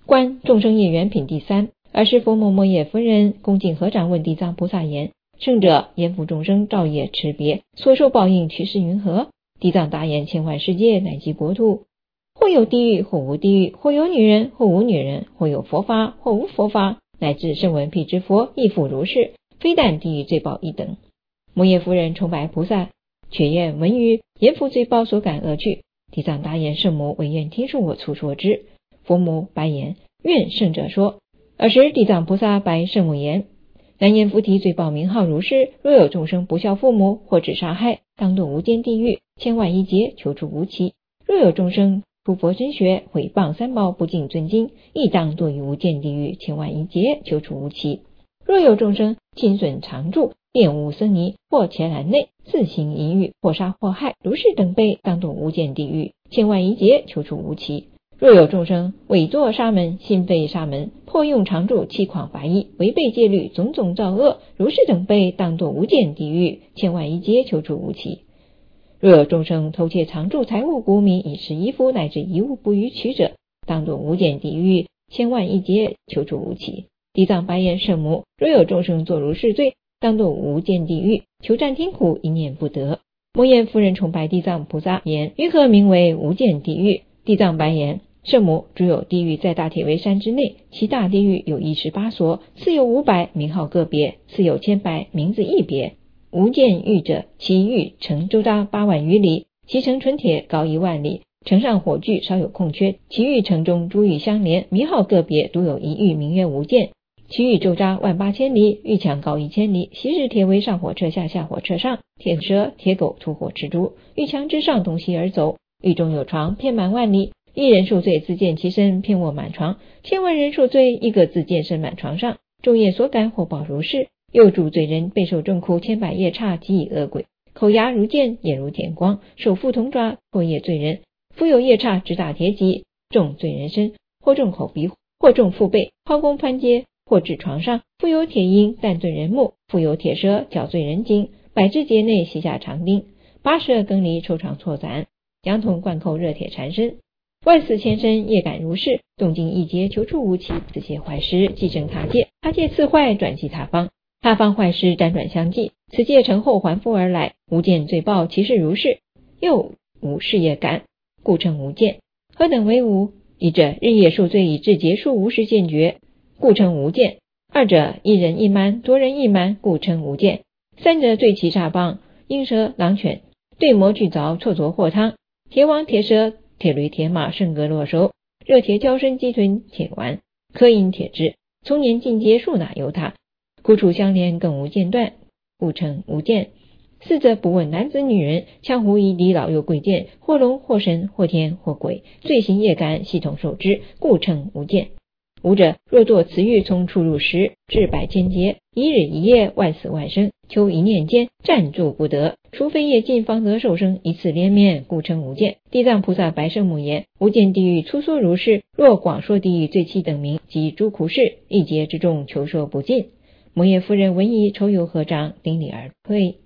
观众生业缘品第三。尔时佛摩摩耶夫人恭敬合掌问地藏菩萨言：圣者，阎浮众生昼夜持别，所受报应趋势云何？地藏答言：千万世界乃及国土，或有地狱，或无地狱；或有女人，或无女人；或有佛法，或无佛法，乃至声闻辟支佛亦复如是，非但地狱罪报一等。摩耶夫人崇拜菩萨，却言闻于阎浮罪报所感恶趣。地藏答言：圣母唯愿听恕我粗说之。佛母白言：愿圣者说。尔时地藏菩萨白圣母言：南阎浮提罪报名号如是，若有众生不孝父母，或致杀害，当堕无间地狱，千万亿劫，求处无期。若有众生出佛真学，毁谤三宝，不敬尊经，亦当堕于无间地狱，千万亿劫，求处无期。若有众生侵损常住，玷污僧尼，或伽蓝内，自行淫欲，或杀或害，如是等辈，当堕无间地狱，千万亿劫，求处无期。若有众生伪作沙门，心非沙门，破用常住，欺诳法义，违背戒律，种种造恶，如是等辈，当堕无间地狱，千万亿劫，求处无期。若有众生偷窃常住财物谷米，以食衣服，乃至一物不予取者，当堕无间地狱，千万亿劫，求处无期。地藏白言：圣母，若有众生作如是罪，当堕无间地狱，求战天苦，一念不得。摩耶夫人崇拜地藏菩萨言：云何名为无间地狱？地藏白言：圣母，只有地狱在大铁围山之内，其大地狱有18所，次有500，名号个别；次有1,100，名字一别。无间狱者，其狱城周匝8万余里，其城纯铁，高1万里，城上火炬，稍有空缺。其狱城中诸狱相连，名号个别，独有一狱名曰无间。其狱周匝18000里，狱墙高1000里，昔日铁围上火车下，下火车上，铁蛇铁狗吐火吃猪，狱墙之上东西而走。狱中有床，遍满万里，一人受罪，自见其身，遍卧满床；千万人受罪，一个自见身满床上。昼夜所感，或报如是。又诸罪人备受重苦，千百夜叉及以恶鬼，口牙如剑，眼如电光，手覆铜爪，或夜罪人。复有夜叉直打铁戟，中罪人身，或中口鼻，或中腹背，抛弓攀阶，或至床上。复有铁鹰弹罪人目，复有铁蛇绞罪人颈，百只节内系下长钉，82更离抽肠错斩，羊筒贯扣热铁缠身。万死千生，业感如是，动静一劫，求处无期。此些坏事即生他界，他界次坏，转系他方，他方坏事辗转相继，此界成后还复而来。无间罪报其事如是，又无事业感，故称无间。何等为无？一者日夜受罪以致结束，无时见觉，故称无间。二者一人一蛮，多人一蛮，故称无间。三者罪其诈谤，鹰蛇狼犬，对魔具凿，错凿祸汤，铁网铁蛇，铁驴铁马，胜戈落手，热铁交身，鸡豚铁丸，刻印铁质，从年尽结束哪由他，苦楚相连，更无间断，故称无间。四者不问男子女人，羌胡夷狄老幼贵贱，或龙或神或天或鬼，罪行业感，系统受之，故称无间。五者若堕此狱，从出入时至百千劫，一日一夜，万死万生，求一念间，暂住不得，除非业尽，方得受生，以此连绵，故称无间。地藏菩萨白圣母言：无间地狱粗缩如是，若广说地狱罪器等名及诸苦事，一劫之中，求说不尽。摩耶夫人闻已，抽忧合掌，顶礼而退。